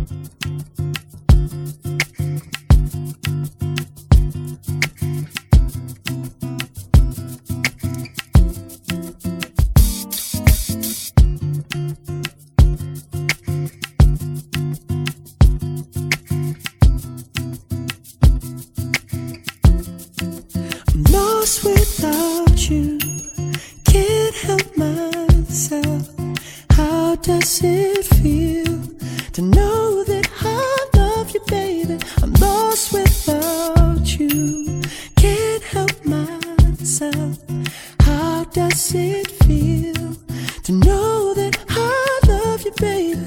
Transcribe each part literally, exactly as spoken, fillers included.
Lost without you, can't help myself. How does it feel to know that I love you, baby? I'm lost without you, can't help myself. How does it feel to know that I love you, baby?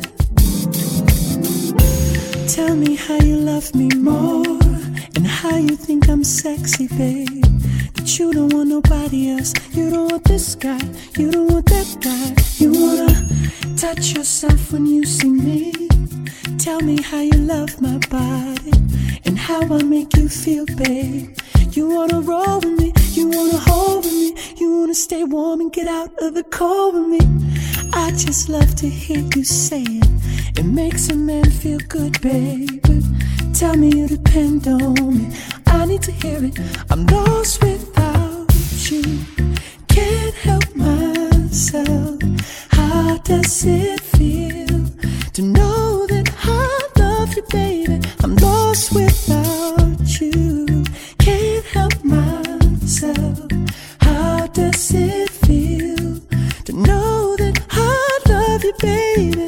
Tell me how you love me more, and how you think I'm sexy, babe. That you don't want nobody else, you don't want this guy, you don't want that guy. You wanna touch yourself when you see me. Tell me how you love my body, and how I make you feel, babe. You wanna roll with me, you wanna hold with me, you wanna stay warm and get out of the cold with me. I just love to hear you say it, it makes a man feel good, baby. Tell me you depend on me, I need to hear it. I'm lost without you, can't help myself. How does it feel to know that I love you, baby? I'm lost without you, can't help myself. How does it feel to know that I love you, baby?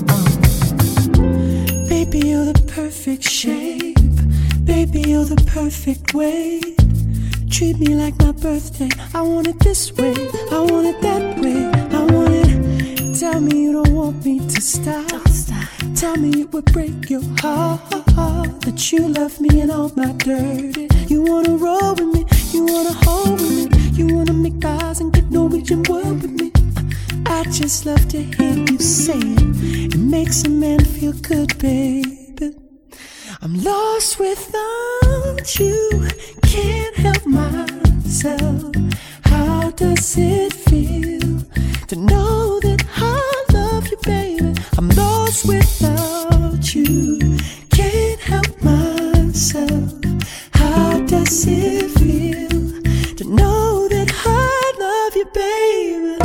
Uh. Baby, you're the perfect shape, baby, you're the perfect weight. Treat me like my birthday, I want it this way, I want it that way, I want it. Tell me you don't want me to stop, don't stop. Tell me it would break your heart that you love me and all my dirty. You wanna roll with me, you wanna hold with me, you wanna make eyes and get Norwegian word with me. I just love to hear you say it, it makes a man feel good, baby. I'm lost without you, can't help myself. How does it feel to know that I love you, baby? I'm lost without you, can't help myself. How does it feel to know that I love you, baby?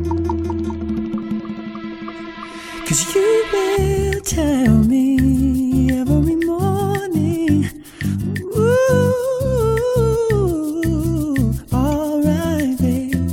'Cause you will tell me every morning, ooh, alright, babe.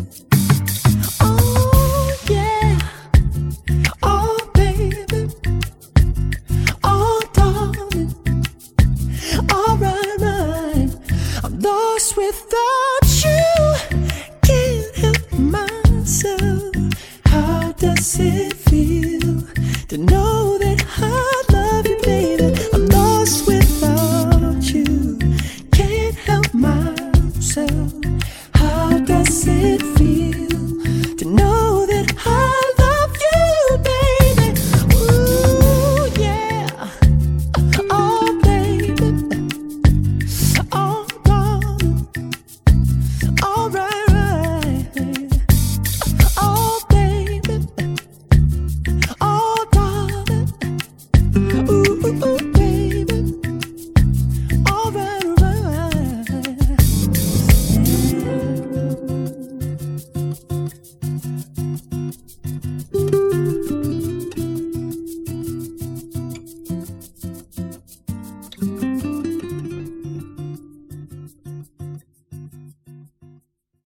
Oh, yeah, oh, baby, oh, darling, alright, right. I'm lost without you, can't help myself. How does it feel to know that I love you, baby? I'm lost without you, can't help myself. How does it feel to know that I love you, baby? Ooh, yeah, oh, baby, oh, darling, all right, right, oh, baby, oh, darling, ooh, ooh, ooh.